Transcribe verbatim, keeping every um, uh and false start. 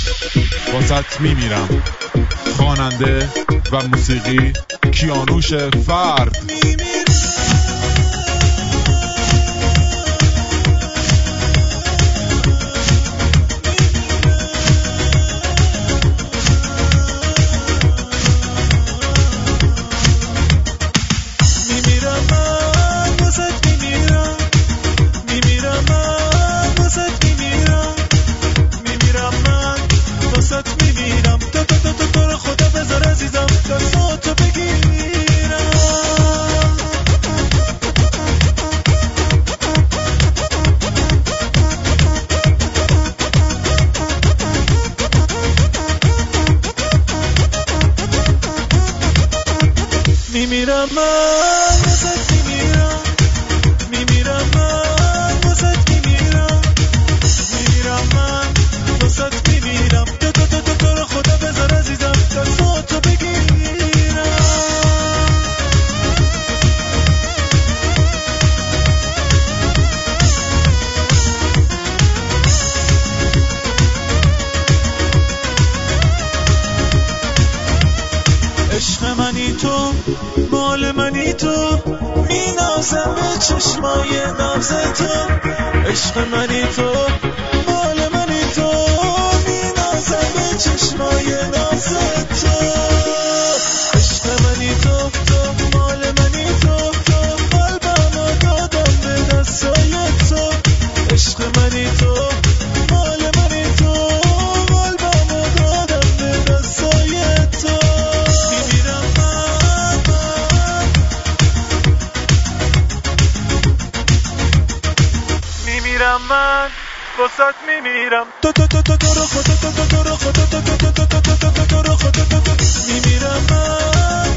واسط میمیرم. خواننده و موسیقی کیانوش فرد. میمیرم من واسه میمیرم میمیرم من واسه میمیرم میمیرم من واسه میمیرم تو تو تو تو تو رو خدا بذار عزیزم دستاتو بگیرم. عشق منی تو مال منی تو مینازم به چشمای ناز تو. عشق منی تو مال منی تو مینازم به چشمای ناز تو. عشق منی تو تو مال منی تو تو قلبمو دادم به دستای تو. عشق منی تو مال منی تو قلبمو دادم به دستای تو. میمیرم من واسات میمیرم تو تو تو تو تو رو خدا تو تو تو رو خدا تو تو تو تو تو تو رو خدا تو تو میمیرم من